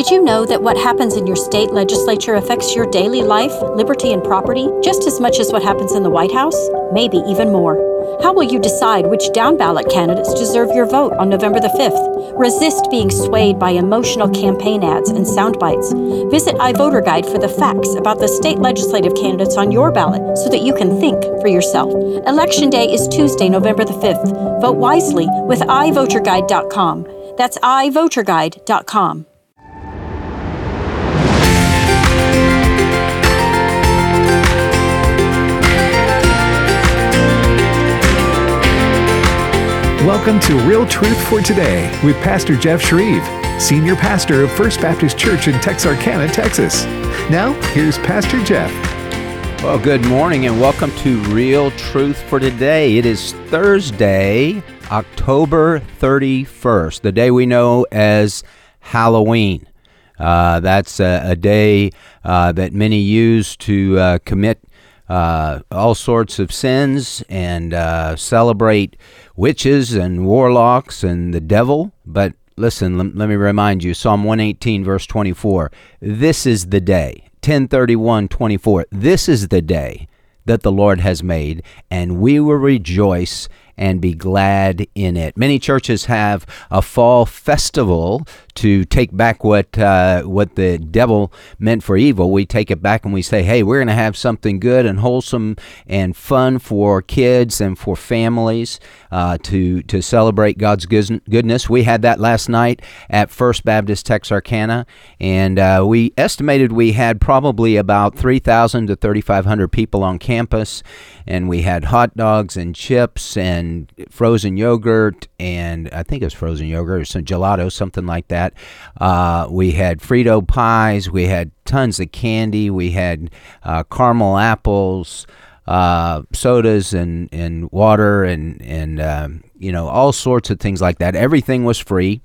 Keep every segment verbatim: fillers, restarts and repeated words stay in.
Did you know that what happens in your state legislature affects your daily life, liberty, and property just as much as what happens in the White House? Maybe even more. How will you decide which down-ballot candidates deserve your vote on November the fifth? Resist being swayed by emotional campaign ads and sound bites. Visit iVoter Guide for the facts about the state legislative candidates on your ballot so that you can think for yourself. Election Day is Tuesday, November the fifth. Vote wisely with i voter guide dot com. That's i voter guide dot com. Welcome to Real Truth for Today with Pastor Jeff Shreve, Senior Pastor of First Baptist Church in Texarkana, Texas. Now, here's Pastor Jeff. Well, good morning and welcome to Real Truth for Today. It is Thursday, October thirty-first, the day we know as Halloween. Uh, that's a, a day uh, that many use to uh, commit Uh, all sorts of sins and uh, celebrate witches and warlocks and the devil. But listen, l- let me remind you, Psalm one eighteen, verse twenty-four, this is the day, ten thirty-one twenty-four, this is the day that the Lord has made, and we will rejoice and be glad in it. Many churches have a fall festival to take back what uh, what the devil meant for evil. We take it back and we say, hey, we're going to have something good and wholesome and fun for kids and for families uh, to to celebrate God's goodness. We had that last night at First Baptist Texarkana, and uh, we estimated we had probably about three thousand to thirty-five hundred people on campus, and we had hot dogs and chips and frozen yogurt, and I think it was frozen yogurt or some gelato, something like that. Uh, we had Frito pies, we had tons of candy, we had uh, caramel apples, uh, sodas and, and water and, and um, you know, all sorts of things like that. Everything was free.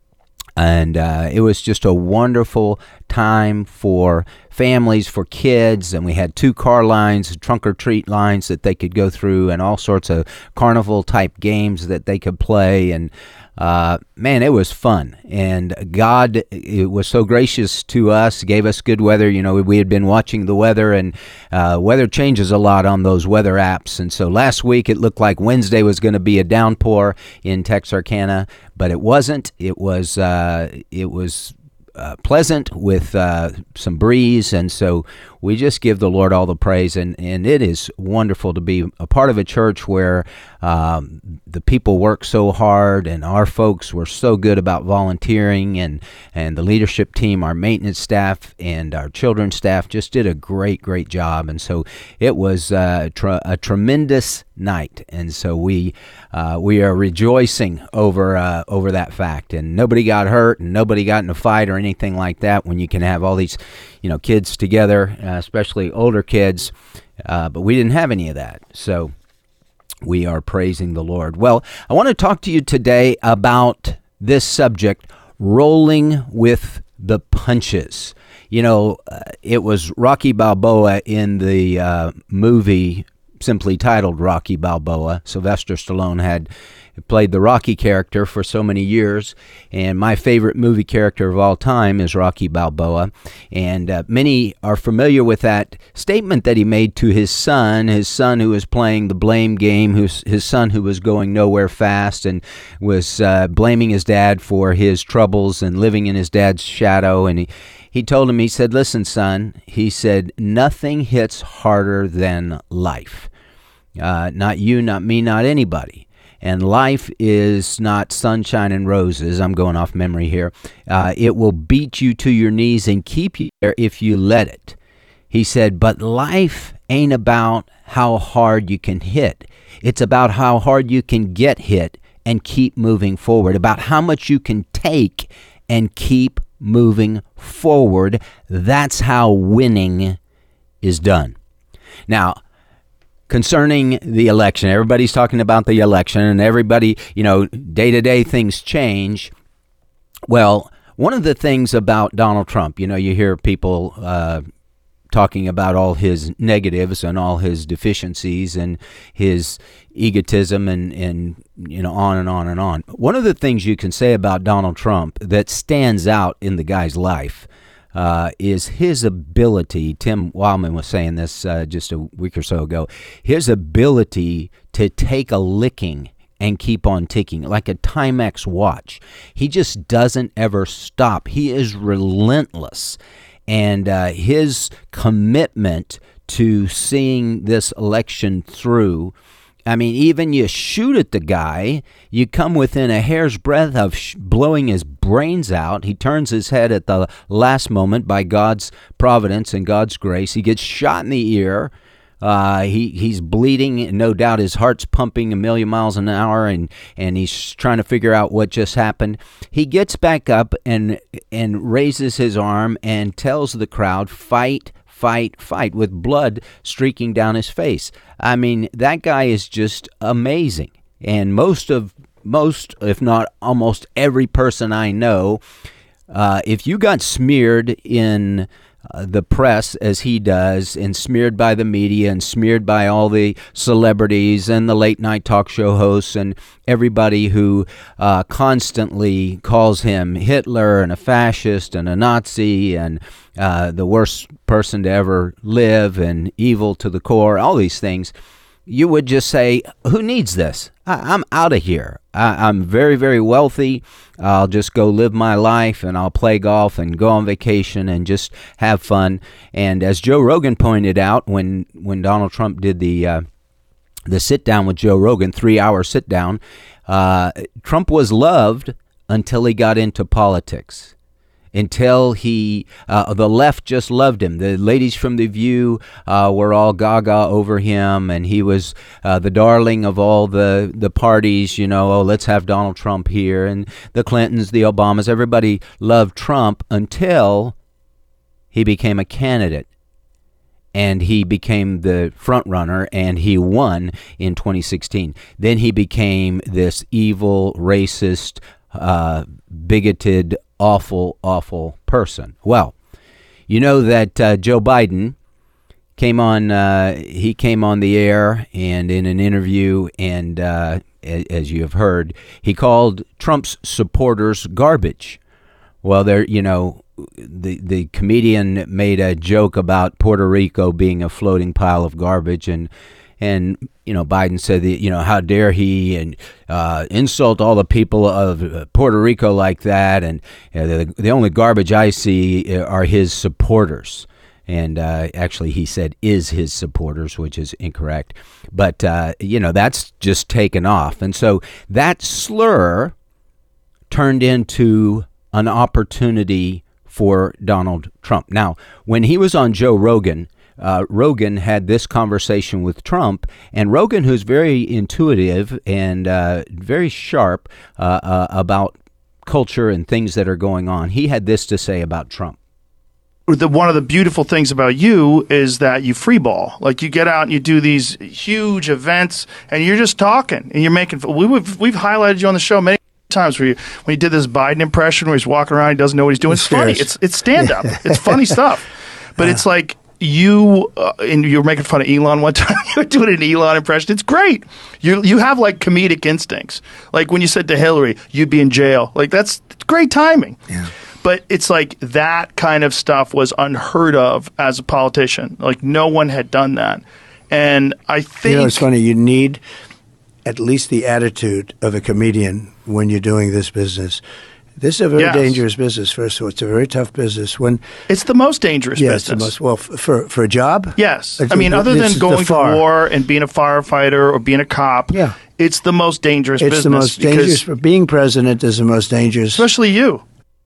And uh, it was just a wonderful time for families, for kids, and we had two car lines, trunk or treat lines that they could go through, and all sorts of carnival type games that they could play. And uh, man, it was fun. And God it was so gracious to us, gave us good weather. You know, we had been watching the weather, and uh, weather changes a lot on those weather apps. And so last week it looked like Wednesday was going to be a downpour in Texarkana, but it wasn't. It was uh, it was uh, pleasant with uh, some breeze, and so we just give the Lord all the praise. And, and it is wonderful to be a part of a church where um, the people work so hard, and our folks were so good about volunteering, and, and the leadership team, our maintenance staff, and our children's staff just did a great, great job. And so it was uh, tr- a tremendous night, and so we uh, we are rejoicing over uh, over that fact. And nobody got hurt, and nobody got in a fight or anything like that. When you can have all these, you know, kids together, uh, especially older kids, uh, but we didn't have any of that. So we are praising the Lord. Well, I want to talk to you today about this subject, rolling with the punches. You know, uh, it was Rocky Balboa in the uh, movie simply titled Rocky Balboa. Sylvester Stallone had played the Rocky character for so many years, and my favorite movie character of all time is Rocky Balboa. And uh, many are familiar with that statement that he made to his son, his son who was playing the blame game, who's his son who was going nowhere fast and was uh, blaming his dad for his troubles and living in his dad's shadow. And he, he told him, he said, listen, son, he said, nothing hits harder than life. Uh, not you, not me, not anybody. And life is not sunshine and roses. I'm going off memory here. Uh, it will beat you to your knees and keep you there if you let it. He said, but life ain't about how hard you can hit. It's about how hard you can get hit and keep moving forward, about how much you can take and keep moving forward. That's how winning is done. Now, concerning the election, everybody's talking about the election, and everybody, you know, day-to-day things change. Well, one of the things about Donald Trump, you know, you hear people uh, talking about all his negatives and all his deficiencies and his egotism and, and you know, on and on and on. One of the things you can say about Donald Trump that stands out in the guy's life uh, is his ability, Tim Wildman was saying this uh, just a week or so ago, his ability to take a licking and keep on ticking, like a Timex watch. He just doesn't ever stop. He is relentless. And uh, his commitment to seeing this election through, I mean, even you shoot at the guy, you come within a hair's breadth of sh- blowing his brains out. He turns his head at the last moment by God's providence and God's grace. He gets shot in the ear. Uh, he he's bleeding. No doubt his heart's pumping a million miles an hour, and, and he's trying to figure out what just happened. He gets back up and and raises his arm and tells the crowd, fight, fight, fight, with blood streaking down his face. I mean, that guy is just amazing. And most of, most, if not almost every person I know, uh, if you got smeared in Uh, the press as he does, and smeared by the media and smeared by all the celebrities and the late night talk show hosts and everybody who uh, constantly calls him Hitler and a fascist and a Nazi and uh, the worst person to ever live and evil to the core, all these things, you would just say, who needs this? I, I'm out of here. I, I'm very, very wealthy. I'll just go live my life, and I'll play golf and go on vacation and just have fun. And as Joe Rogan pointed out, when, when Donald Trump did the uh, the sit down with Joe Rogan, three hour sit down, uh, Trump was loved until he got into politics. Until he, uh, the left just loved him. The ladies from The View uh, were all gaga over him, and he was uh, the darling of all the, the parties, you know, oh, let's have Donald Trump here, and the Clintons, the Obamas, everybody loved Trump until he became a candidate. And he became the front runner, and he won in twenty sixteen. Then he became this evil, racist, uh, bigoted, awful, awful person. Well, you know that uh, Joe Biden came on, uh, he came on the air and in an interview, and uh, as you have heard, he called Trump's supporters garbage. Well, there, you know, the the comedian made a joke about Puerto Rico being a floating pile of garbage, and And, you know, Biden said, that, you know, how dare he and uh, insult all the people of Puerto Rico like that. And uh, the, the only garbage I see are his supporters. And uh, actually, he said is his supporters, which is incorrect. But, uh, you know, that's just taken off. And so that slur turned into an opportunity for Donald Trump. Now, when he was on Joe Rogan, Uh, Rogan had this conversation with Trump, and Rogan, who's very intuitive and uh, very sharp uh, uh, about culture and things that are going on, he had this to say about Trump. The, one of the beautiful things about you is that you freeball. Like, you get out and you do these huge events, and you're just talking, and you're making. We, we've we've highlighted you on the show many times where you, when you did this Biden impression where he's walking around, he doesn't know what he's doing. It's funny. It's it's stand up. It's funny stuff, but it's like. You uh, and you were making fun of Elon one time. You were doing an Elon impression. It's great. You you have like comedic instincts. Like when you said to Hillary, "You'd be in jail." Like that's great timing. Yeah. But it's like that kind of stuff was unheard of as a politician. Like no one had done that. And I think you know it's funny. You need at least the attitude of a comedian when you're doing this business. This is a very yes. dangerous business. First of all, it's a very tough business. When it's the most dangerous yeah, business. It's the most, well, f- for for a job. Yes, it's, I mean, other than going to war and being a firefighter or being a cop. Yeah. It's the most dangerous it's business. It's the most dangerous. For being president is the most dangerous. Especially you.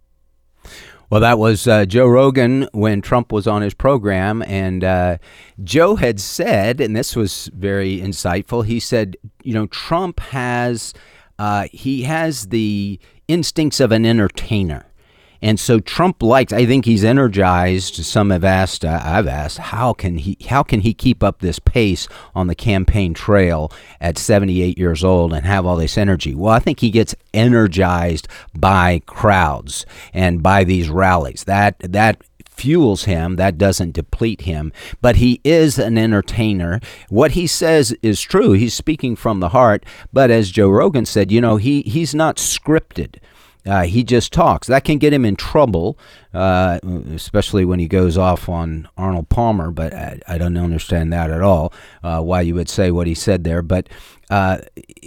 Well, that was uh, Joe Rogan when Trump was on his program, and uh, Joe had said, and this was very insightful, he said, you know, Trump has, uh, he has the instincts of an entertainer. And so Trump likes, I think he's energized. Some have asked, uh, I've asked, how can he how can he keep up this pace on the campaign trail at seventy-eight years old and have all this energy? Well, I think he gets energized by crowds and by these rallies. That that fuels him. That doesn't deplete him. But he is an entertainer. What he says is true. He's speaking from the heart. But as Joe Rogan said, you know, he he's not scripted. Uh, he just talks. That can get him in trouble, uh, especially when he goes off on Arnold Palmer, but I, I don't understand that at all, uh, why you would say what he said there. But uh,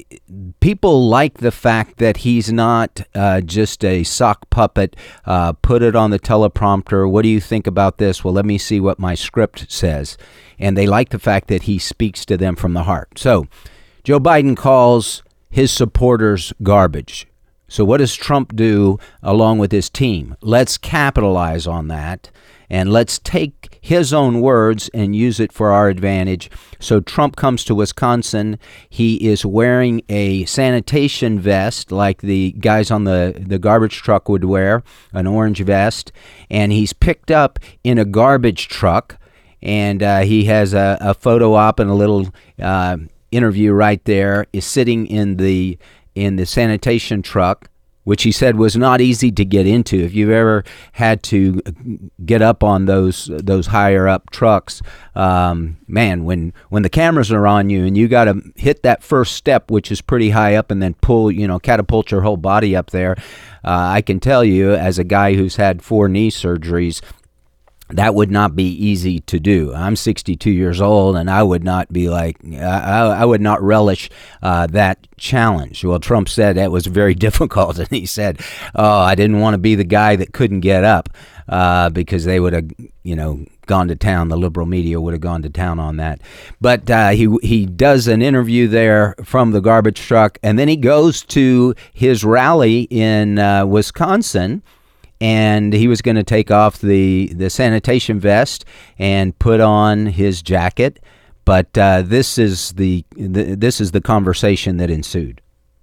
people like the fact that he's not uh, just a sock puppet, uh, put it on the teleprompter. What do you think about this? Well, let me see what my script says. And they like the fact that he speaks to them from the heart. So Joe Biden calls his supporters garbage. So what does Trump do along with his team? Let's capitalize on that, and let's take his own words and use it for our advantage. So Trump comes to Wisconsin. He is wearing a sanitation vest like the guys on the, the garbage truck would wear, an orange vest, and he's picked up in a garbage truck, and uh, he has a, a photo op and a little uh, interview right there, is sitting in the in the sanitation truck, which he said was not easy to get into. If you've ever had to get up on those those higher up trucks, um, man, when when the cameras are on you and you got to hit that first step, which is pretty high up, and then pull, you know, catapult your whole body up there, uh, I can tell you, as a guy who's had four knee surgeries, that would not be easy to do. I'm sixty-two years old, and I would not be like, I, I would not relish uh, that challenge. Well, Trump said that was very difficult, and he said, oh, I didn't want to be the guy that couldn't get up uh, because they would have, you know, gone to town. The liberal media would have gone to town on that. But uh, he he does an interview there from the garbage truck, and then he goes to his rally in uh, Wisconsin. And he was going to take off the, the sanitation vest and put on his jacket, but uh, this is the, the this is the conversation that ensued.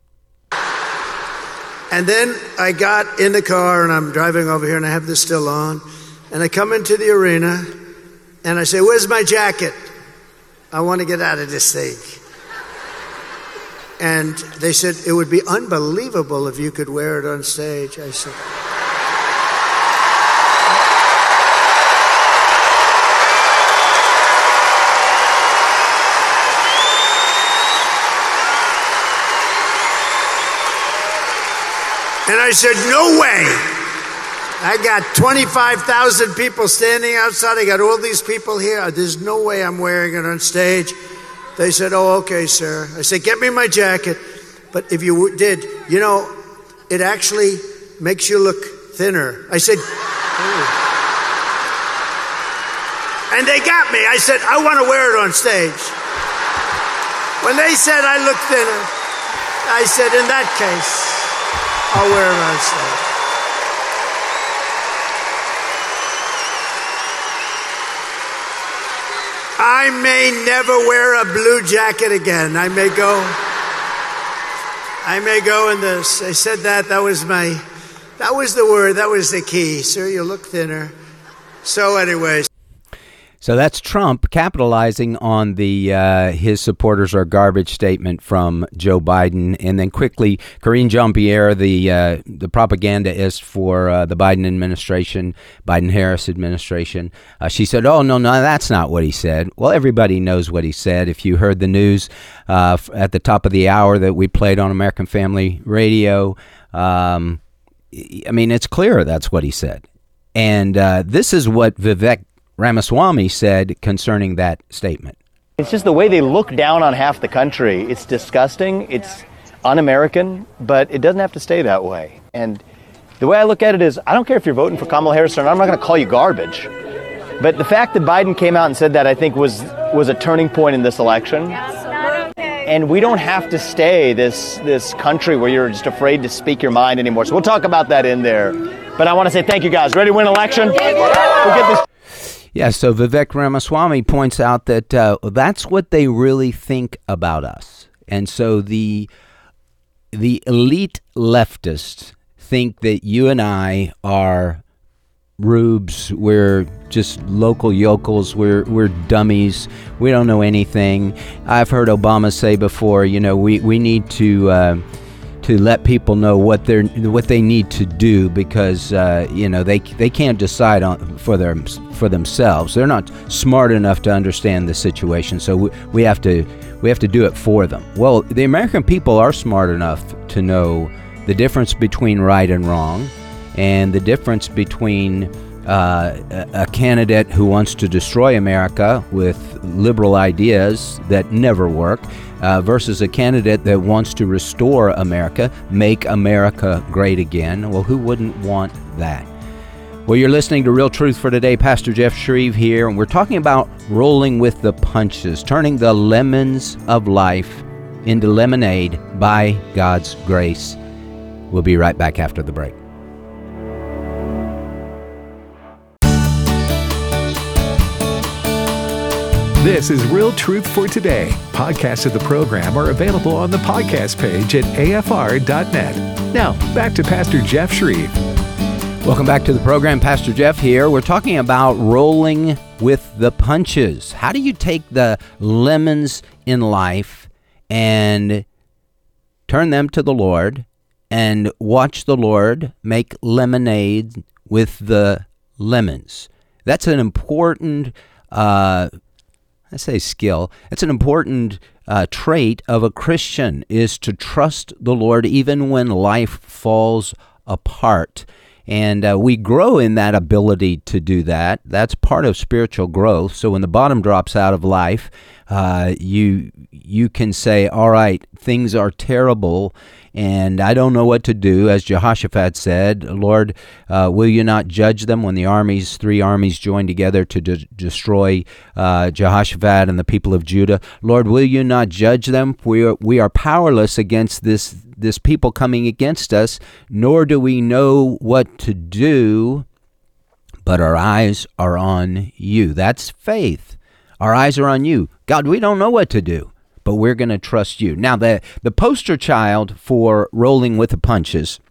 And then I got in the car and I'm driving over here and I have this still on, and I come into the arena and I say, "Where's my jacket? I want to get out of this thing." And they said, "It would be unbelievable if you could wear it on stage." I said, And I said, "No way." I got twenty-five thousand people standing outside. I got all these people here. There's no way I'm wearing it on stage. They said, "Oh, okay, sir." I said, "Get me my jacket." But if you did, you know, it actually makes you look thinner. I said, "Ooh." And they got me. I said, "I want to wear it on stage." When they said I look thinner, I said, "In that case, I'll wear it on stage." I may never wear a blue jacket again. I may go, I may go in this. I said that, that was my, that was the word, that was the key. Sir, you look thinner. So anyways. So that's Trump capitalizing on the uh, his supporters are garbage statement from Joe Biden. And then quickly, Karine Jean-Pierre, the uh, the propagandist for uh, the Biden administration, Biden-Harris administration, uh, she said, oh, no, no, that's not what he said. Well, everybody knows what he said. If you heard the news uh, at the top of the hour that we played on American Family Radio, um, I mean, it's clear that's what he said. And uh, this is what Vivek Ramaswamy said concerning that statement. It's just the way they look down on half the country. It's disgusting. It's un-American, but it doesn't have to stay that way. And the way I look at it is, I don't care if you're voting for Kamala Harris or not. I'm not going to call you garbage. But the fact that Biden came out and said that, I think, was was a turning point in this election. And we don't have to stay this this country where you're just afraid to speak your mind anymore. So we'll talk about that in there. But I want to say thank you, guys. Ready to win election? We'll get this. Yeah, so Vivek Ramaswamy points out that uh, that's what they really think about us. And so the the elite leftists think that you and I are rubes. We're just local yokels. We're we're dummies. We don't know anything. I've heard Obama say before, you know, we we need to uh, to let people know what they're what they need to do, because uh, you know they they can't decide on for their for themselves. They're not smart enough to understand the situation. So we, we have to we have to do it for them. Well, the American people are smart enough to know the difference between right and wrong, and the difference between uh, a, a candidate who wants to destroy America with liberal ideas that never work uh, versus a candidate that wants to restore America, make America great again. Well, who wouldn't want that? Well, you're listening to Real Truth for Today. Pastor Jeff Shreve here, and we're talking about rolling with the punches, turning the lemons of life into lemonade by God's grace. We'll be right back after the break. This is Real Truth for Today. Podcasts of the program are available on the podcast page at A F R dot net. Now, back to Pastor Jeff Shreve. Welcome back to the program. Pastor Jeff here. We're talking about rolling with the punches. How do you take the lemons in life and turn them to the Lord and watch the Lord make lemonade with the lemons? That's an important uh I say skill. It's an important uh, trait of a Christian, is to trust the Lord even when life falls apart. And uh, we grow in that ability to do that. That's part of spiritual growth. So when the bottom drops out of life, uh, you you can say, all right, things are terrible, and I don't know what to do. As Jehoshaphat said, Lord, uh, will you not judge them when the armies, three armies joined together to de- destroy uh, Jehoshaphat and the people of Judah? Lord, will you not judge them? We are, we are powerless against this this people coming against us, nor do we know what to do, but our eyes are on you. That's faith. Our eyes are on you. God, we don't know what to do, but we're going to trust you. Now, the, the poster child for rolling with the punches,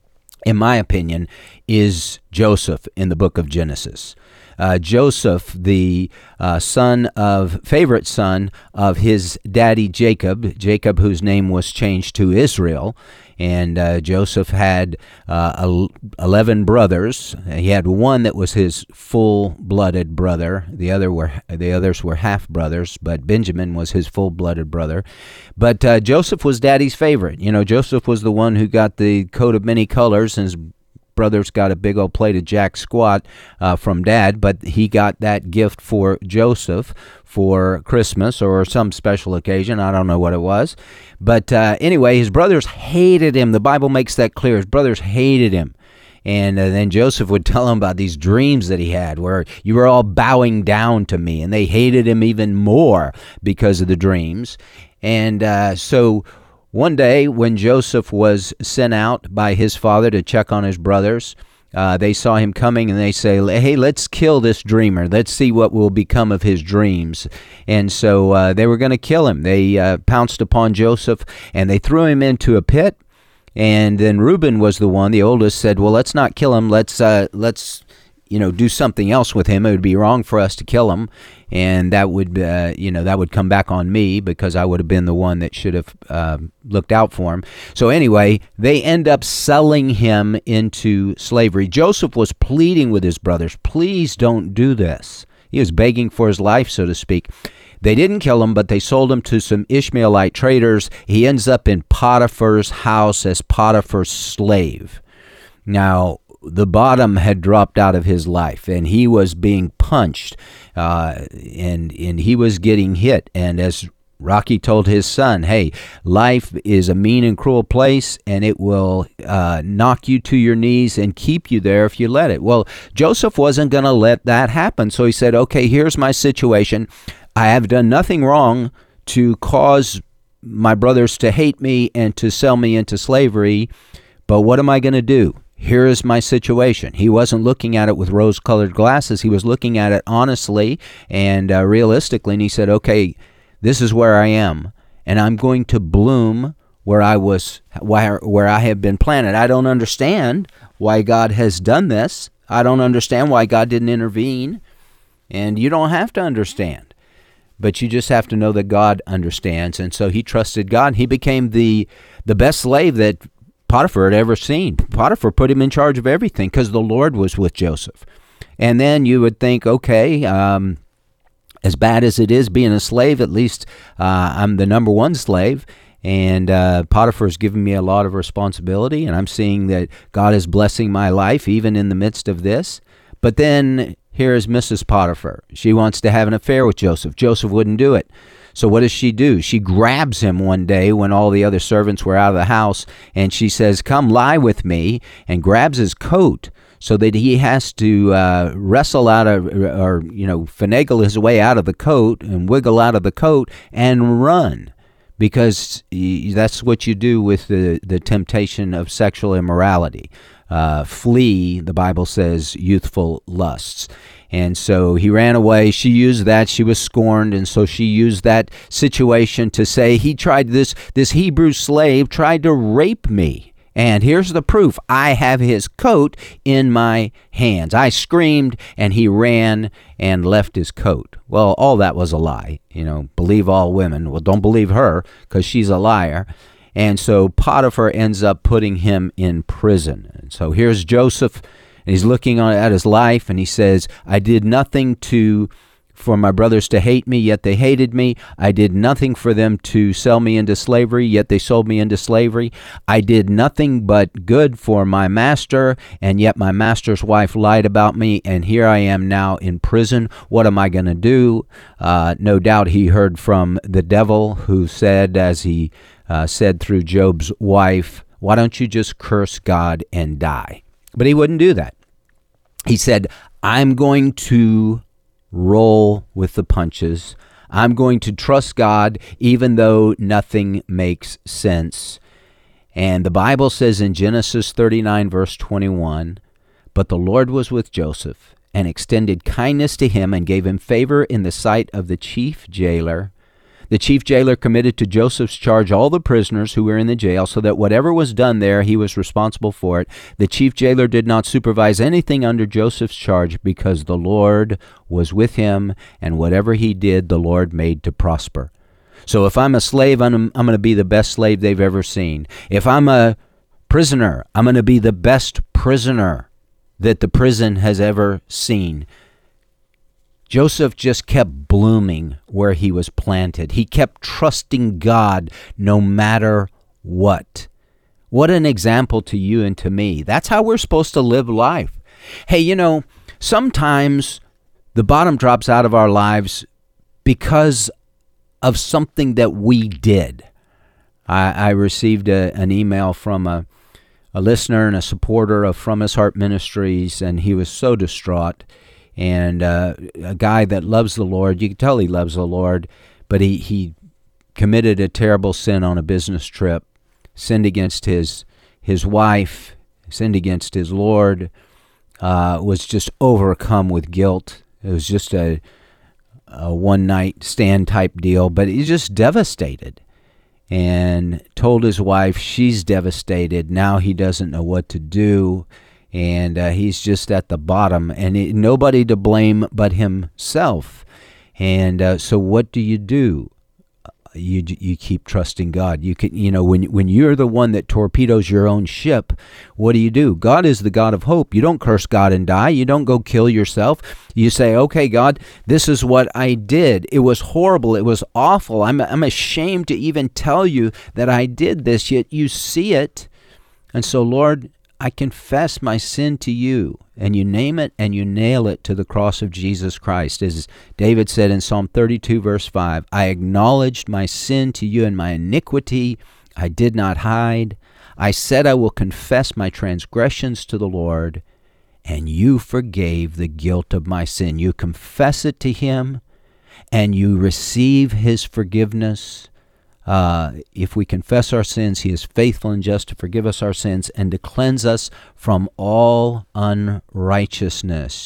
in my opinion, is Joseph in the book of Genesis. Uh, Joseph, the uh, son of, favorite son of his daddy Jacob, Jacob whose name was changed to Israel, and uh, Joseph had uh, eleven brothers. He had one that was his full-blooded brother. The other were the others were half-brothers, but Benjamin was his full-blooded brother. But uh, Joseph was daddy's favorite. You know, Joseph was the one who got the coat of many colors, and his brothers got a big old plate of Jack Squat uh, from Dad, but he got that gift for Joseph for Christmas or some special occasion. I don't know what it was. But uh, anyway, his brothers hated him. The Bible makes that clear. His brothers hated him. And uh, then Joseph would tell him about these dreams that he had where you were all bowing down to me, and they hated him even more because of the dreams. And uh, so one day, when Joseph was sent out by his father to check on his brothers, uh, they saw him coming, and they say, hey, let's kill this dreamer. Let's see what will become of his dreams. And so uh, they were going to kill him. They uh, pounced upon Joseph, and they threw him into a pit. And then Reuben was the one, the oldest, said, well, let's not kill him. Let's, uh, let's you know, do something else with him. It would be wrong for us to kill him. And that would, uh, you know, that would come back on me because I would have been the one that should have uh, looked out for him. So anyway, they end up selling him into slavery. Joseph was pleading with his brothers, please don't do this. He was begging for his life, so to speak. They didn't kill him, but they sold him to some Ishmaelite traders. He ends up in Potiphar's house as Potiphar's slave. Now, the bottom had dropped out of his life, and he was being punched, uh, and and he was getting hit. And as Rocky told his son, hey, life is a mean and cruel place, and it will uh, knock you to your knees and keep you there if you let it. Well, Joseph wasn't going to let that happen, so he said, okay, here's my situation. I have done nothing wrong to cause my brothers to hate me and to sell me into slavery, but what am I going to do? Here is my situation. He wasn't looking at it with rose-colored glasses. He was looking at it honestly and uh, realistically, and he said, okay, this is where I am, and I'm going to bloom where I was, where, where I have been planted. I don't understand why God has done this. I don't understand why God didn't intervene. And you don't have to understand, but you just have to know that God understands. And so he trusted God. He became the the best slave that Potiphar had ever seen. Potiphar put him in charge of everything because the Lord was with Joseph. And then you would think, okay, um, as bad as it is being a slave, at least uh, I'm the number one slave. And uh, Potiphar has given me a lot of responsibility, and I'm seeing that God is blessing my life even in the midst of this. But then here is Missus Potiphar. She wants to have an affair with Joseph. Joseph wouldn't do it. So what does she do? She grabs him one day when all the other servants were out of the house, and she says, "Come lie with me," and grabs his coat so that he has to uh, wrestle out of, or, you know, finagle his way out of the coat and wiggle out of the coat and run. Because that's what you do with the, the temptation of sexual immorality. Uh, flee, the Bible says, youthful lusts. And so he ran away. She used that. She was scorned. And so she used that situation to say, he tried this, this Hebrew slave tried to rape me. And here's the proof. I have his coat in my hands. I screamed, and he ran and left his coat. Well, all that was a lie. You know, believe all women. Well, don't believe her because she's a liar. And so Potiphar ends up putting him in prison. And so here's Joseph, and he's looking on, at his life, and he says, I did nothing to... for my brothers to hate me, yet they hated me. I did nothing for them to sell me into slavery, yet they sold me into slavery. I did nothing but good for my master, and yet my master's wife lied about me, and here I am now in prison. What am I going to do? Uh, no doubt he heard from the devil, who said, as he uh, said through Job's wife, why don't you just curse God and die? But he wouldn't do that. He said, I'm going to roll with the punches. I'm going to trust God even though nothing makes sense. And the Bible says in Genesis thirty-nine, verse twenty-one, but the Lord was with Joseph and extended kindness to him and gave him favor in the sight of the chief jailer. The chief jailer committed to Joseph's charge all the prisoners who were in the jail, so that whatever was done there, he was responsible for it. The chief jailer did not supervise anything under Joseph's charge because the Lord was with him, and whatever he did, the Lord made to prosper. So if I'm a slave, I'm, I'm going to be the best slave they've ever seen. If I'm a prisoner, I'm going to be the best prisoner that the prison has ever seen. Joseph just kept blooming where he was planted. He kept trusting God no matter what. What an example to you and to me. That's how we're supposed to live life. Hey, you know, sometimes the bottom drops out of our lives because of something that we did. I, I received a, an email from a, a listener and a supporter of From His Heart Ministries, and he was so distraught. And uh, a guy that loves the Lord, you can tell he loves the Lord, but he, he committed a terrible sin on a business trip, sinned against his his wife, sinned against his Lord, uh, was just overcome with guilt. It was just a, a one-night stand type deal, but he's just devastated. And told his wife she's devastated. Now he doesn't know what to do. And uh, he's just at the bottom, and it, nobody to blame but himself. And uh, so, what do you do? You you keep trusting God. You can, you know, when when you're the one that torpedoes your own ship, what do you do? God is the God of hope. You don't curse God and die. You don't go kill yourself. You say, okay, God, this is what I did. It was horrible. It was awful. I'm I'm ashamed to even tell you that I did this. Yet you see it, and so, Lord, I confess my sin to you, and you name it and you nail it to the cross of Jesus Christ. As David said in Psalm thirty-two, verse five, I acknowledged my sin to you and my iniquity I did not hide. I said I will confess my transgressions to the Lord, and you forgave the guilt of my sin. You confess it to him, and you receive his forgiveness. Uh, if we confess our sins, he is faithful and just to forgive us our sins and to cleanse us from all unrighteousness.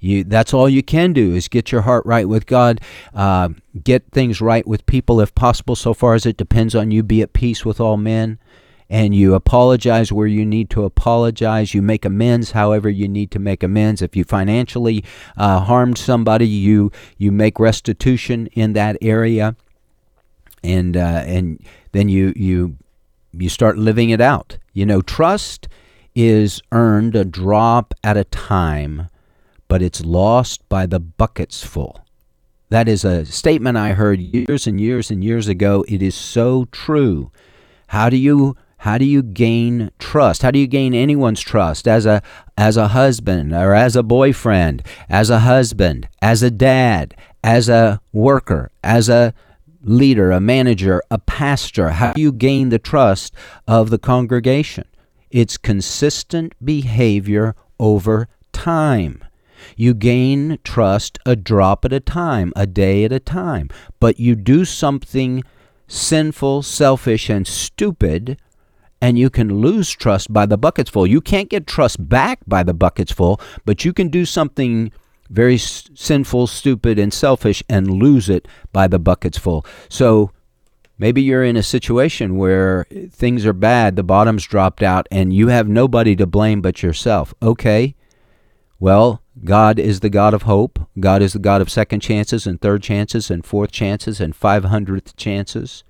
You, that's all you can do is get your heart right with God, uh, get things right with people if possible, so far as it depends on you. Be at peace with all men, and you apologize where you need to apologize. You make amends however you need to make amends. If you financially uh, harmed somebody, you you make restitution in that area, and uh, and then you you you start living it out. You know, trust is earned a drop at a time, but it's lost by the buckets full. That is a statement I heard years and years and years ago. It is so true. How do you how do you gain trust? How do you gain anyone's trust as a as a husband or as a boyfriend, as a husband, as a dad, as a worker, as a leader, a manager, a pastor? How do you gain the trust of the congregation? It's consistent behavior over time. You gain trust a drop at a time, a day at a time. But you do something sinful, selfish, and stupid, and you can lose trust by the buckets full. You can't get trust back by the buckets full, but you can do something very s- sinful, stupid, and selfish and lose it by the buckets full. So maybe you're in a situation where things are bad, the bottom's dropped out, and you have nobody to blame but yourself. Okay, well, God is the God of hope. God is the God of second chances and third chances and fourth chances and five hundredth chances.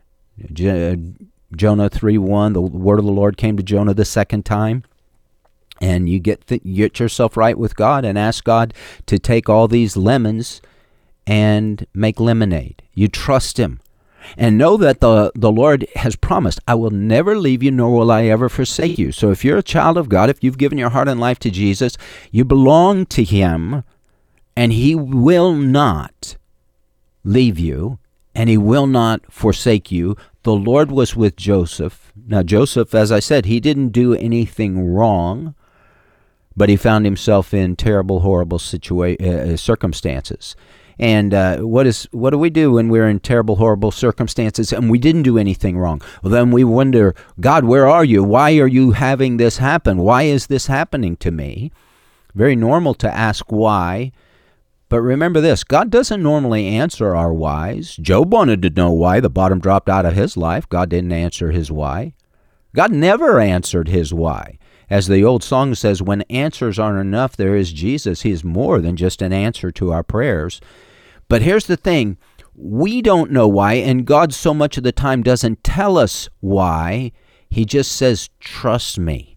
Jonah three one, the word of the Lord came to Jonah the second time. And you get th- get yourself right with God and ask God to take all these lemons and make lemonade. You trust Him. And know that the, the Lord has promised, I will never leave you, nor will I ever forsake you. So if you're a child of God, if you've given your heart and life to Jesus, you belong to Him, and He will not leave you, and He will not forsake you. The Lord was with Joseph. Now, Joseph, as I said, he didn't do anything wrong, but he found himself in terrible, horrible situa- uh, circumstances. And uh, what is what do we do when we're in terrible, horrible circumstances and we didn't do anything wrong? Well, then we wonder, God, where are you? Why are you having this happen? Why is this happening to me? Very normal to ask why. But remember this, God doesn't normally answer our whys. Job wanted to know why the bottom dropped out of his life. God didn't answer his why. God never answered his why. As the old song says, when answers aren't enough, there is Jesus. He is more than just an answer to our prayers. But here's the thing. We don't know why, and God so much of the time doesn't tell us why. He just says, trust me.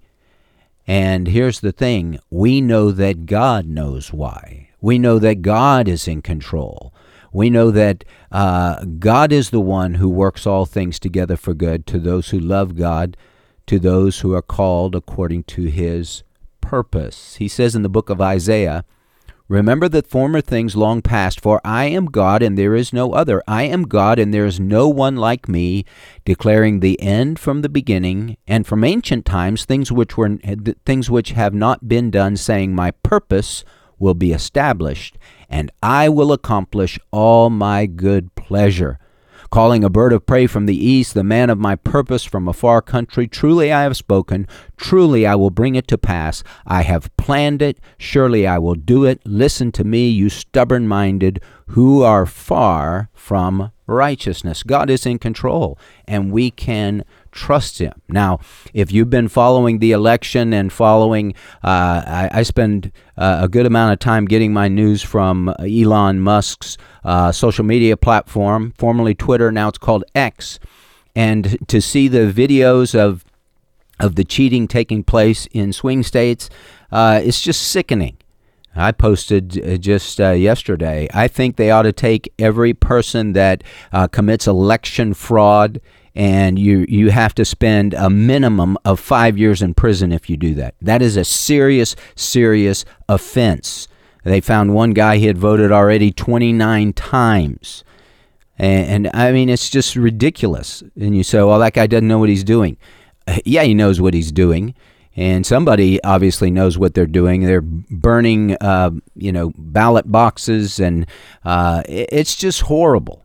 And here's the thing. We know that God knows why. We know that God is in control. We know that uh, God is the one who works all things together for good to those who love God, to those who are called according to His purpose. He says in the book of Isaiah, remember the former things long past, for I am God and there is no other. I am God and there is no one like me, declaring the end from the beginning, and from ancient times things which were things which have not been done, saying, my purpose will be established, and I will accomplish all my good pleasure. Calling a bird of prey from the east, the man of my purpose from a far country. Truly I have spoken, truly I will bring it to pass. I have planned it, surely I will do it. Listen to me, you stubborn-minded, who are far from righteousness. God is in control, and we can trust Him. Now, if you've been following the election and following, uh, I, I spend uh, a good amount of time getting my news from Elon Musk's uh, social media platform, formerly Twitter, now it's called X. And to see the videos of of the cheating taking place in swing states, uh, it's just sickening. I posted just uh, yesterday, I think they ought to take every person that uh, commits election fraud, and you you have to spend a minimum of five years in prison if you do that. That is a serious, serious offense. They found one guy, he had voted already twenty-nine times. And, and I mean, it's just ridiculous. And you say, well, that guy doesn't know what he's doing. Yeah, he knows what he's doing. And somebody obviously knows what they're doing. They're burning, uh, you know, ballot boxes, and uh, it's just horrible.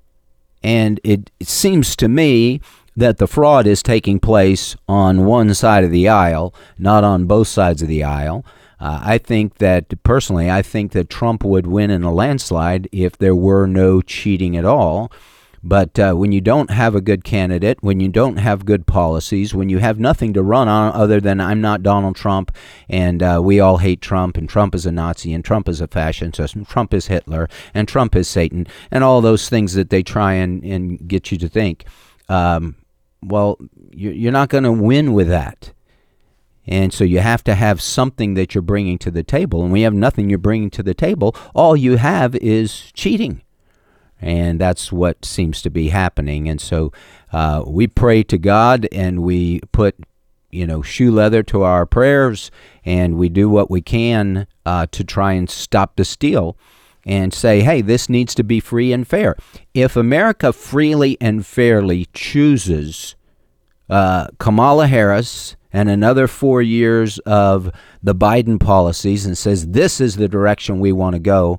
And it, it seems to me that the fraud is taking place on one side of the aisle, not on both sides of the aisle. Uh, I think that, personally, I think that Trump would win in a landslide if there were no cheating at all. But uh, when you don't have a good candidate, when you don't have good policies, when you have nothing to run on other than I'm not Donald Trump and uh, we all hate Trump and Trump is a Nazi and Trump is a fascist and Trump is Hitler and Trump is Satan and all those things that they try and, and get you to think, um, well, you're not going to win with that. And so you have to have something that you're bringing to the table. And when you have nothing you're bringing to the table, all you have is cheating. And that's what seems to be happening. And so uh, we pray to God and we put, you know, shoe leather to our prayers and we do what we can uh, to try and stop the steal and say, hey, this needs to be free and fair. If America freely and fairly chooses uh, Kamala Harris and another four years of the Biden policies and says this is the direction we want to go,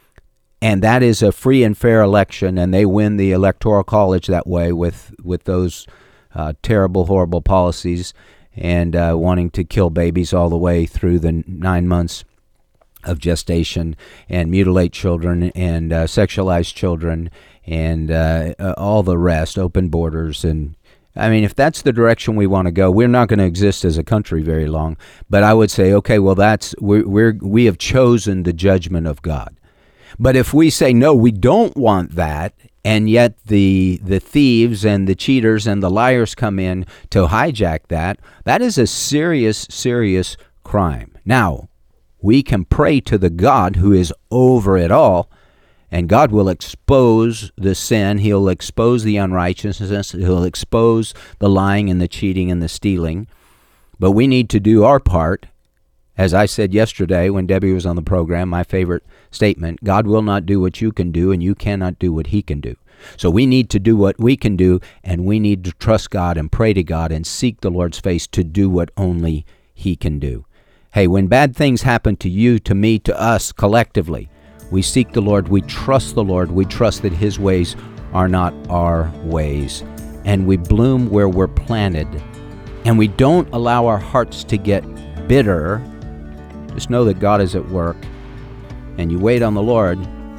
and that is a free and fair election, and they win the Electoral College that way with, with those uh, terrible, horrible policies and uh, wanting to kill babies all the way through the nine months of gestation and mutilate children and uh, sexualize children and uh, uh, all the rest, open borders. And I mean, if that's the direction we want to go, we're not going to exist as a country very long. But I would say, okay, well, that's we're, we're we have chosen the judgment of God. But if we say, no, we don't want that, and yet the the thieves and the cheaters and the liars come in to hijack that, that is a serious, serious crime. Now, we can pray to the God who is over it all, and God will expose the sin. He'll expose the unrighteousness. He'll expose the lying and the cheating and the stealing. But we need to do our part. As I said yesterday when Debbie was on the program, my favorite statement, God will not do what you can do, and you cannot do what he can do. So we need to do what we can do, and we need to trust God and pray to God and seek the Lord's face to do what only he can do. Hey, when bad things happen to you, to me, to us collectively, we seek the Lord, we trust the Lord, we trust that his ways are not our ways, and we bloom where we're planted, and we don't allow our hearts to get bitter. Just know that God is at work, and you wait on the Lord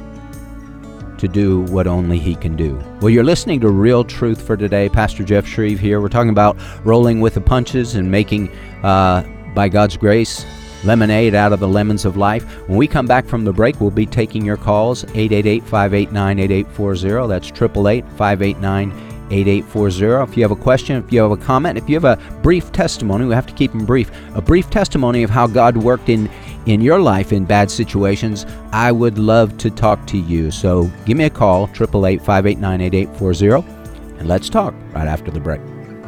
to do what only he can do. Well, you're listening to Real Truth for Today. Pastor Jeff Shreve here. We're talking about rolling with the punches and making, uh, by God's grace, lemonade out of the lemons of life. When we come back from the break, we'll be taking your calls, eight eight eight, five eight nine, eight eight four zero. That's eight eight eight, five eight nine, eight eight four zero. If you have a question, if you have a comment, if you have a brief testimony, we have to keep them brief, a brief testimony of how God worked in, in your life in bad situations, I would love to talk to you. So give me a call, eight eight eight, five eight nine, eight eight four zero, and let's talk right after the break.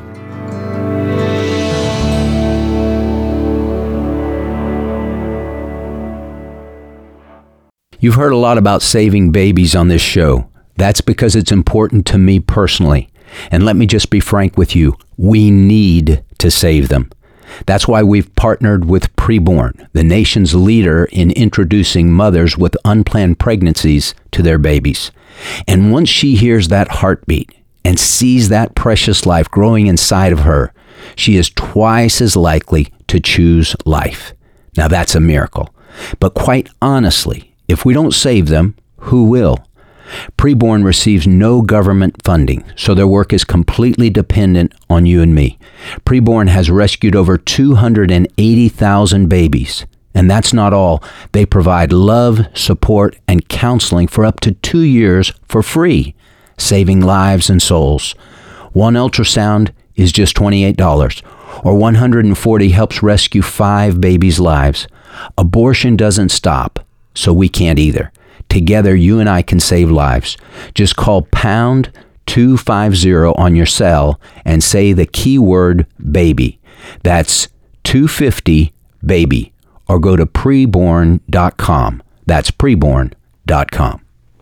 You've heard a lot about saving babies on this show. That's because it's important to me personally. And let me just be frank with you. We need to save them. That's why we've partnered with Preborn, the nation's leader in introducing mothers with unplanned pregnancies to their babies. And once she hears that heartbeat and sees that precious life growing inside of her, she is twice as likely to choose life. Now that's a miracle. But quite honestly, if we don't save them, who will? Preborn receives no government funding, so their work is completely dependent on you and me. Preborn has rescued over two hundred eighty thousand babies. And that's not all. They provide love, support, and counseling for up to two years for free, saving lives and souls. One ultrasound is just twenty-eight dollars, or one hundred forty helps rescue five babies' lives. Abortion doesn't stop, so we can't either. Together, you and I can save lives. Just call pound two fifty on your cell and say the keyword baby. That's two fifty baby. Or go to preborn dot com. That's preborn dot com.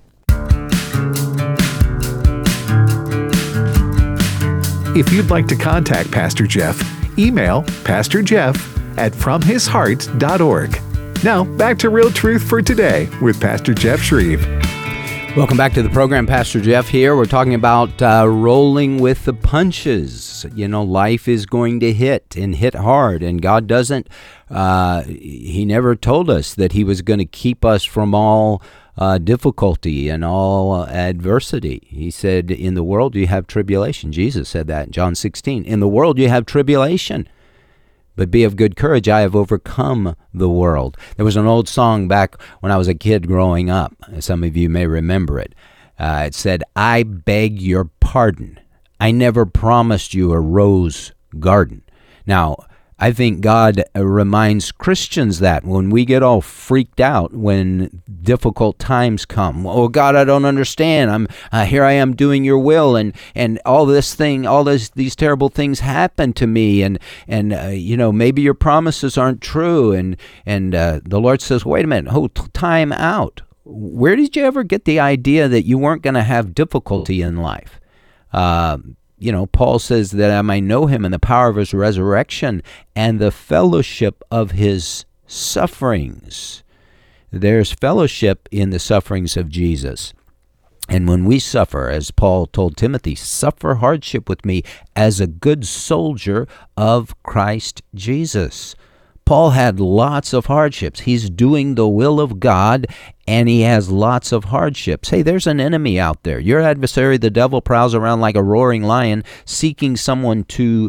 If you'd like to contact Pastor Jeff, email Pastor Jeff at from his heart dot org. Now, back to Real Truth for Today with Pastor Jeff Shreve. Welcome back to the program. Pastor Jeff here. We're talking about uh, rolling with the punches. You know, life is going to hit and hit hard, and God doesn't, uh, he never told us that he was going to keep us from all uh, difficulty and all adversity. He said, in the world you have tribulation. Jesus said that in John sixteen. In the world you have tribulation. But be of good courage, I have overcome the world. There was an old song back when I was a kid growing up. Some of you may remember it. Uh, it said, I beg your pardon. I never promised you a rose garden. Now, I think God reminds Christians that when we get all freaked out when difficult times come. Oh, God, I don't understand. I'm uh, here I am doing your will, and and all this thing, all this, these terrible things happen to me, and and uh, you know, maybe your promises aren't true, and and uh, the Lord says, wait a minute, hold time out. Where did you ever get the idea that you weren't going to have difficulty in life? Uh, You know, Paul says that I may know him and the power of his resurrection and the fellowship of his sufferings. There's fellowship in the sufferings of Jesus. And when we suffer, as Paul told Timothy, suffer hardship with me as a good soldier of Christ Jesus. Paul had lots of hardships. He's doing the will of God, and he has lots of hardships. Hey, there's an enemy out there. Your adversary, the devil, prowls around like a roaring lion, seeking someone to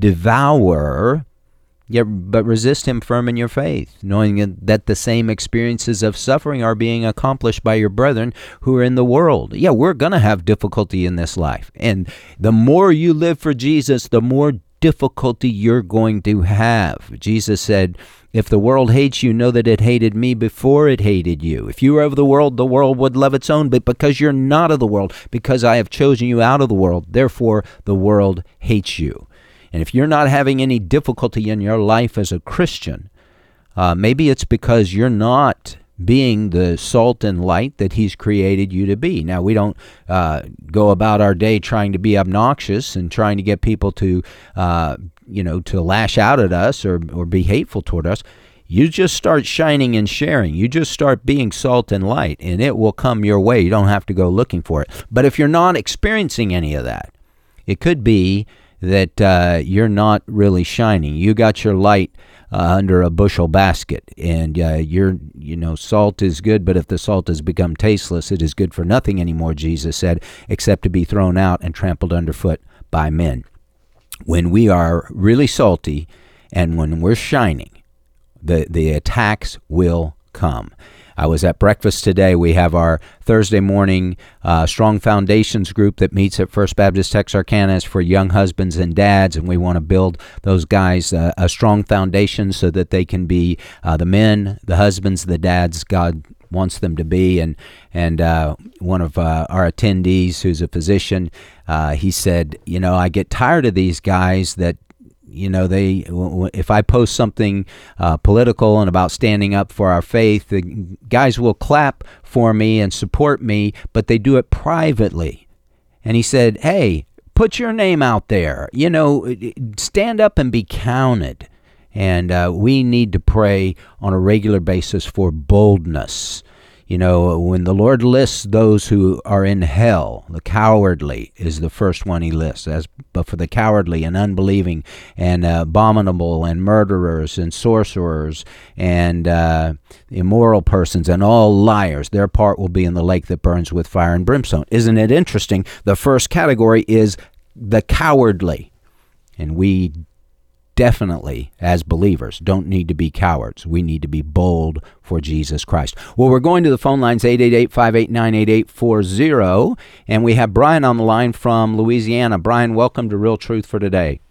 devour, yet, but resist him firm in your faith, knowing that the same experiences of suffering are being accomplished by your brethren who are in the world. Yeah, we're going to have difficulty in this life. And the more you live for Jesus, the more difficulty you're going to have. Jesus said, if the world hates you, know that it hated me before it hated you. If you were of the world, the world would love its own. But because you're not of the world, because I have chosen you out of the world, therefore the world hates you. And if you're not having any difficulty in your life as a Christian, uh, maybe it's because you're not being the salt and light that he's created you to be. Now, we don't uh, go about our day trying to be obnoxious and trying to get people to, uh, you know, to lash out at us or, or be hateful toward us. You just start shining and sharing. You just start being salt and light, and it will come your way. You don't have to go looking for it. But if you're not experiencing any of that, it could be that uh, you're not really shining. You got your light Uh, under a bushel basket, and uh, you're, you know, salt is good, but if the salt has become tasteless, it is good for nothing anymore, Jesus said, except to be thrown out and trampled underfoot by men. When we are really salty and when we're shining, the, the attacks will come. I was at breakfast today. We have our Thursday morning uh, Strong Foundations group that meets at First Baptist Texarkana. It's for young husbands and dads, and we want to build those guys uh, a strong foundation so that they can be uh, the men, the husbands, the dads God wants them to be. And and uh, one of uh, our attendees, who's a physician, uh, he said, you know, I get tired of these guys that, you know, they, if I post something uh, political and about standing up for our faith, the guys will clap for me and support me, but they do it privately. And he said, hey, put your name out there. You know, stand up and be counted. And uh, we need to pray on a regular basis for boldness. You know, when the Lord lists those who are in hell, the cowardly is the first one he lists. As, but for the cowardly and unbelieving and uh, abominable and murderers and sorcerers and uh, immoral persons and all liars, their part will be in the lake that burns with fire and brimstone. Isn't it interesting? The first category is the cowardly. And we definitely, as believers, don't need to be cowards. We need to be bold for Jesus Christ. Well, we're going to the phone lines, eight eight eight, five eight nine, eight eight four zero, and we have Brian on the line from Louisiana. Brian, welcome to Real Truth for Today.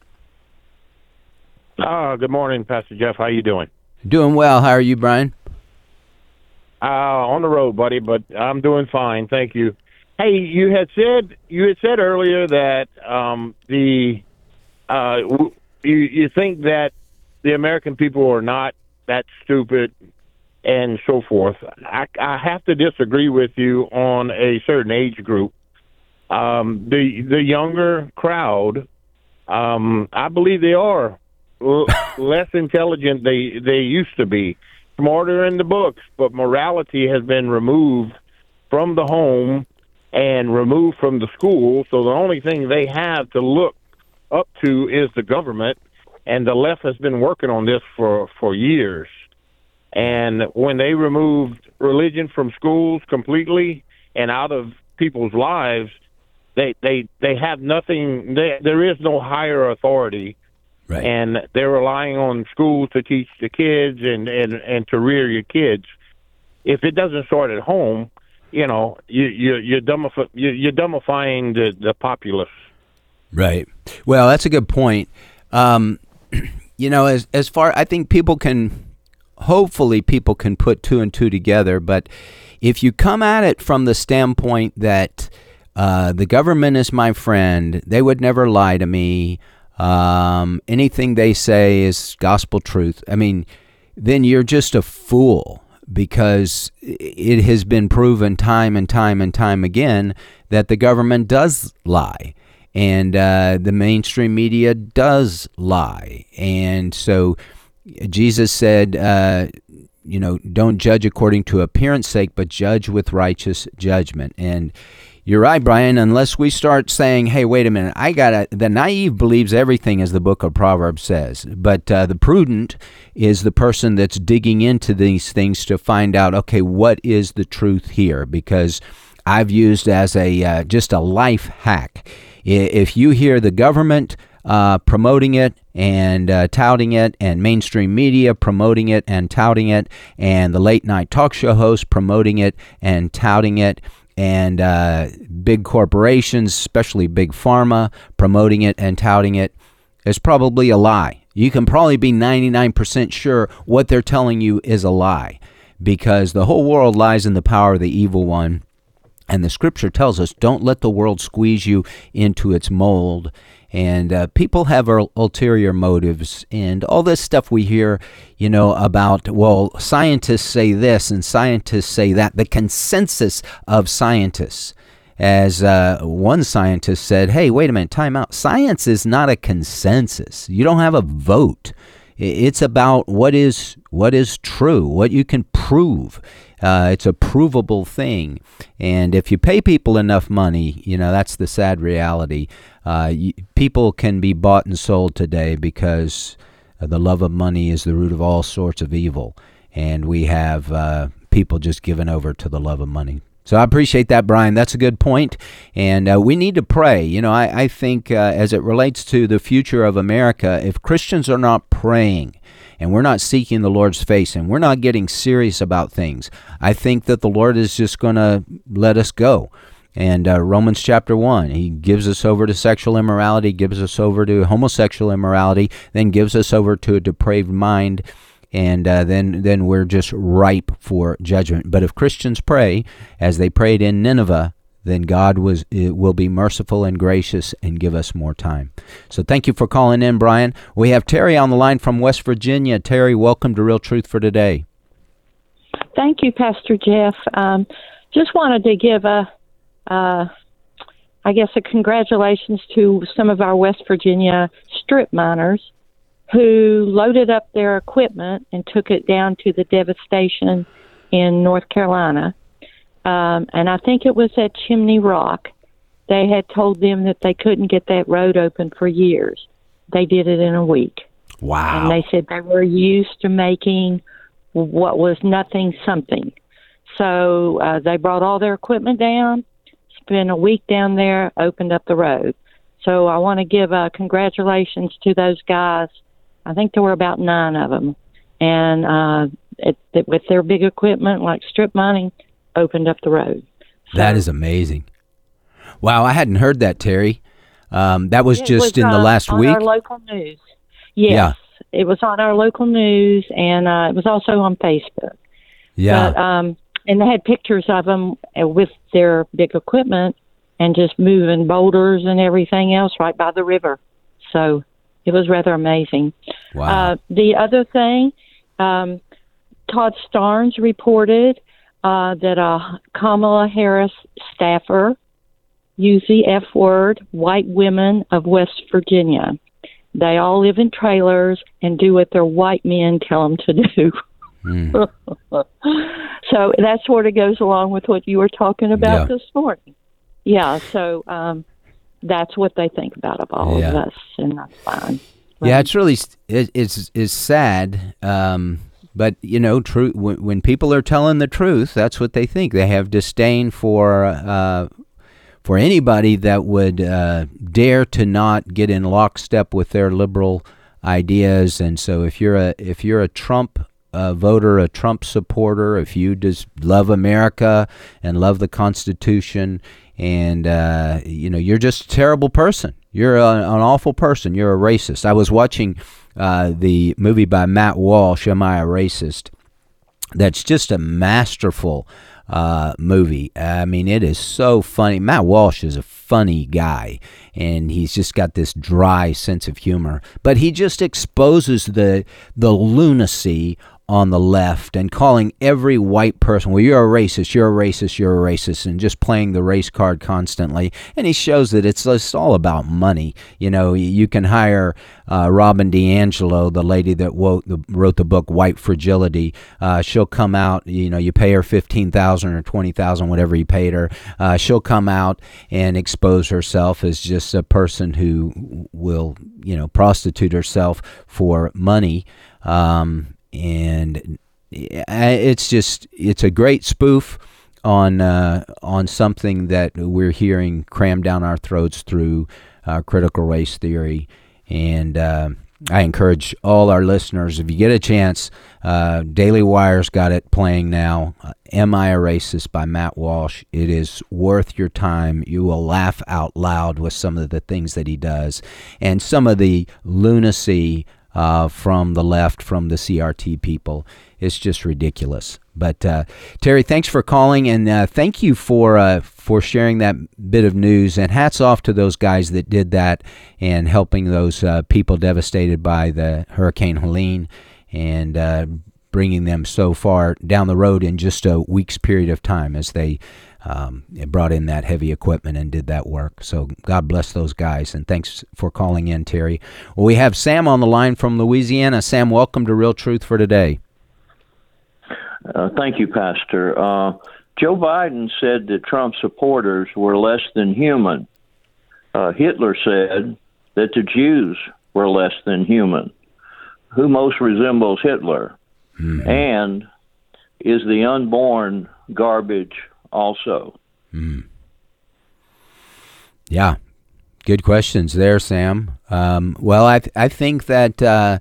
Oh, good morning, Pastor Jeff. How you doing? Doing well. How are you, Brian? Uh, on the road, buddy, but I'm doing fine. Thank you. Hey, you had said you had said earlier that um, the uh, w- you, you think that the American people are not that stupid and so forth. I, I have to disagree with you on a certain age group. Um, the the younger crowd, um, I believe they are l- less intelligent they they used to be. Smarter in the books, but morality has been removed from the home and removed from the school. So the only thing they have to look up to is the government, and the left has been working on this for, for years. And when they removed religion from schools completely and out of people's lives, they they, they have nothing. They, there is no higher authority, Right. and they're relying on schools to teach the kids and, and, and to rear your kids. If it doesn't start at home, you know, you, you, you're, dumbif- you, you're dumbifying the, the populace. Right. Well, that's a good point. Um, you know, as as far, I think people can, hopefully people can put two and two together. But if you come at it from the standpoint that uh, the government is my friend, they would never lie to me, um, anything they say is gospel truth, I mean, then you're just a fool, because it has been proven time and time and time again that the government does lie. And uh, the mainstream media does lie. And so Jesus said, uh, you know, don't judge according to appearance sake, but judge with righteous judgment. And you're right, Brian, unless we start saying, hey, wait a minute, I gotta, the naive believes everything, as the book of Proverbs says. But uh, the prudent is the person that's digging into these things to find out, okay, what is the truth here? Because I've used as a uh, just a life hack. If you hear the government uh, promoting it and uh, touting it, and mainstream media promoting it and touting it, and the late night talk show hosts promoting it and touting it, and uh, big corporations, especially big pharma, promoting it and touting it, it's probably a lie. You can probably be ninety-nine percent sure what they're telling you is a lie, because the whole world lies in the power of the evil one. And the scripture tells us, don't let the world squeeze you into its mold. And uh, people have ulterior motives. And all this stuff we hear, you know, about, well, scientists say this and scientists say that. The consensus of scientists. As uh, one scientist said, hey, wait a minute, time out. Science is not a consensus. You don't have a vote. It's about what is what is true, what you can prove. Uh, it's a provable thing. And if you pay people enough money, you know, that's the sad reality. Uh, you, people can be bought and sold today because uh, the love of money is the root of all sorts of evil. And we have uh, people just given over to the love of money. So I appreciate that, Brian. That's a good point. And uh, we need to pray. You know, I, I think uh, as it relates to the future of America, if Christians are not praying, and we're not seeking the Lord's face, and we're not getting serious about things, I think that the Lord is just going to let us go. And uh, Romans chapter one, he gives us over to sexual immorality, gives us over to homosexual immorality, then gives us over to a depraved mind, and uh, then, then we're just ripe for judgment. But if Christians pray, as they prayed in Nineveh, then God was will be merciful and gracious and give us more time. So thank you for calling in, Brian. We have Terry on the line from West Virginia. Terry, welcome to Real Truth for Today. Thank you, Pastor Jeff. Um, just wanted to give a, uh, I guess, a congratulations to some of our West Virginia strip miners who loaded up their equipment and took it down to the devastation in North Carolina. Um, and I think it was at Chimney Rock. They had told them that they couldn't get that road open for years. They did it in a week. Wow. And they said they were used to making what was nothing something. So uh, they brought all their equipment down, spent a week down there, opened up the road. So I want to give uh, congratulations to those guys. I think there were about nine of them. And uh, it, it, with their big equipment, like strip mining, opened up the road. So, that is amazing. Wow, I hadn't heard that, Terry. Um, that was just was, in the uh, last on week? Our local news. Yes, yeah. It was on our local news, and uh, it was also on Facebook. Yeah. But, um, and they had pictures of them with their big equipment and just moving boulders and everything else right by the river. So it was rather amazing. Wow. Uh, the other thing, um, Todd Starnes reported uh, that a Kamala Harris staffer used the F word, white women of West Virginia. They all live in trailers and do what their white men tell them to do. Mm. So that sort of goes along with what you were talking about yeah. this morning. yeah, so um, that's what they think about of all Yeah. of us, and that's fine. Yeah, Right. it's really it, it's it's sad, um, but you know, true. When, when people are telling the truth, that's what they think. They have disdain for uh, for anybody that would uh, dare to not get in lockstep with their liberal ideas. And so, if you're a if you're a Trump uh, voter, a Trump supporter, if you just love America and love the Constitution, and uh, you know, you're just a terrible person. You're a, an awful person. You're a racist. I was watching uh, the movie by Matt Walsh, Am I a Racist? That's just a masterful uh, movie. I mean, it is so funny. Matt Walsh is a funny guy, and he's just got this dry sense of humor. But he just exposes the the lunacy on the left and calling every white person, well, you're a racist, you're a racist, you're a racist, and just playing the race card constantly. And he shows that it's, it's all about money. You know, you can hire uh, Robin DiAngelo, the lady that wrote the, wrote the book White Fragility. Uh, she'll come out, you know, you pay her fifteen thousand dollars or twenty thousand dollars, whatever you paid her. Uh, she'll come out and expose herself as just a person who will, you know, prostitute herself for money. Um, and it's just it's a great spoof on uh, on something that we're hearing crammed down our throats through uh, critical race theory. And uh, I encourage all our listeners, if you get a chance, uh, Daily Wire's got it playing now. Uh, Am I a Racist by Matt Walsh. It is worth your time. You will laugh out loud with some of the things that he does and some of the lunacy Uh, from the left, from the C R T people. It's just ridiculous. But uh, Terry, thanks for calling, and uh, thank you for uh, for sharing that bit of news. And hats off to those guys that did that and helping those uh, people devastated by the Hurricane Helene and uh, bringing them so far down the road in just a week's period of time as they Um, it brought in that heavy equipment and did that work. So God bless those guys, and thanks for calling in, Terry. Well, we have Sam on the line from Louisiana. Sam, welcome to Real Truth for Today. Uh, thank you, Pastor. Uh, Joe Biden said that Trump supporters were less than human. Uh, Hitler said that the Jews were less than human. Who most resembles Hitler? Mm-hmm. And is the unborn garbage also? Mm. Yeah, good questions there, Sam. Um, well, I th- I think that uh,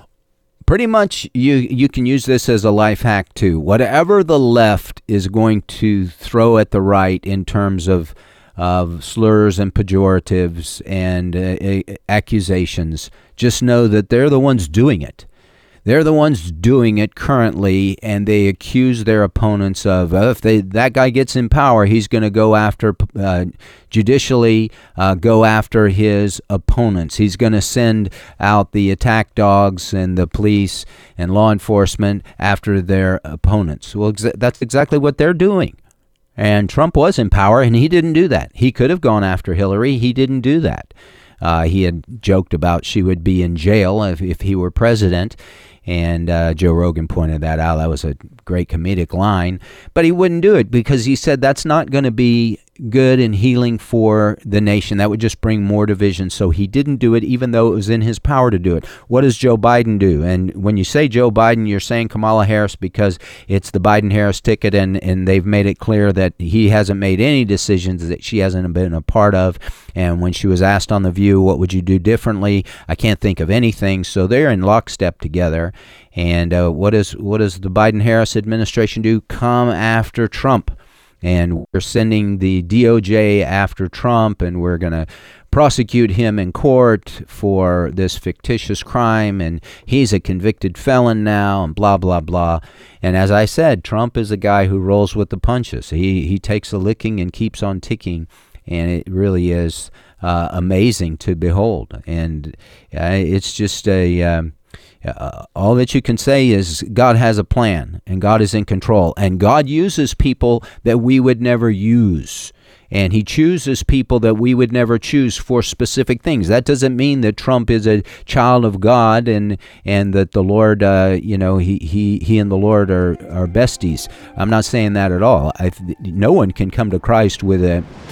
pretty much you you can use this as a life hack too. Whatever the left is going to throw at the right in terms of of slurs and pejoratives and uh, accusations, just know that they're the ones doing it. They're the ones doing it currently, and they accuse their opponents of, uh, if they, that guy gets in power, he's going to go after, uh, judicially uh, go after his opponents. He's going to send out the attack dogs and the police and law enforcement after their opponents. Well, exa- that's exactly what they're doing. And Trump was in power, and he didn't do that. He could have gone after Hillary. He didn't do that. Uh, he had joked about she would be in jail if, if he were president. And uh, Joe Rogan pointed that out. That was a great comedic line. But he wouldn't do it because he said that's not going to be good and healing for the nation. That would just bring more division. So he didn't do it, even though it was in his power to do it. What does Joe Biden do? And when you say Joe Biden, you're saying Kamala Harris because it's the Biden-Harris ticket, and, and they've made it clear that he hasn't made any decisions that she hasn't been a part of. And when she was asked on The View, what would you do differently? I can't think of anything. So they're in lockstep together. And uh, what is what does the Biden-Harris administration do? Come after Trump. And we're sending the D O J after Trump, and we're going to prosecute him in court for this fictitious crime, and he's a convicted felon now, and blah, blah, blah. And as I said, Trump is a guy who rolls with the punches. He, he takes a licking and keeps on ticking, and it really is uh, amazing to behold. And uh, it's just a... Um, Uh, all that you can say is God has a plan, and God is in control, and God uses people that we would never use, and he chooses people that we would never choose for specific things. That doesn't mean that Trump is a child of God and and that the Lord, uh, you know, he, he he and the Lord are, are besties. I'm not saying that at all. I, no one can come to Christ with a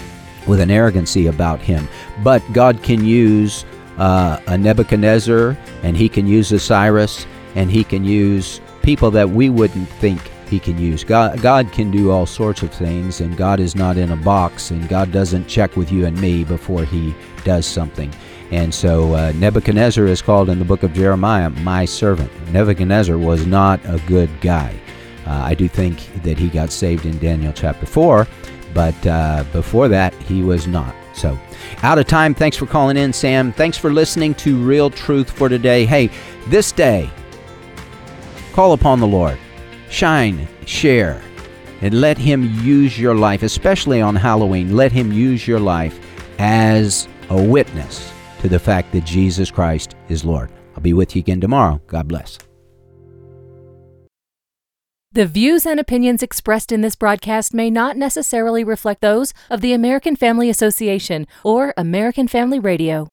with an arrogancy about him. But God can use uh, a Nebuchadnezzar, and he can use a Cyrus, and he can use people that we wouldn't think he can use. God, God can do all sorts of things, and God is not in a box, and God doesn't check with you and me before he does something. And so uh, Nebuchadnezzar is called in the book of Jeremiah, my servant. Nebuchadnezzar was not a good guy. Uh, I do think that he got saved in Daniel chapter four, but uh, before that, he was not. So, out of time. Thanks for calling in, Sam. Thanks for listening to Real Truth for Today. Hey, this day, call upon the Lord. Shine, share, and let him use your life, especially on Halloween. Let him use your life as a witness to the fact that Jesus Christ is Lord. I'll be with you again tomorrow. God bless. The views and opinions expressed in this broadcast may not necessarily reflect those of the American Family Association or American Family Radio.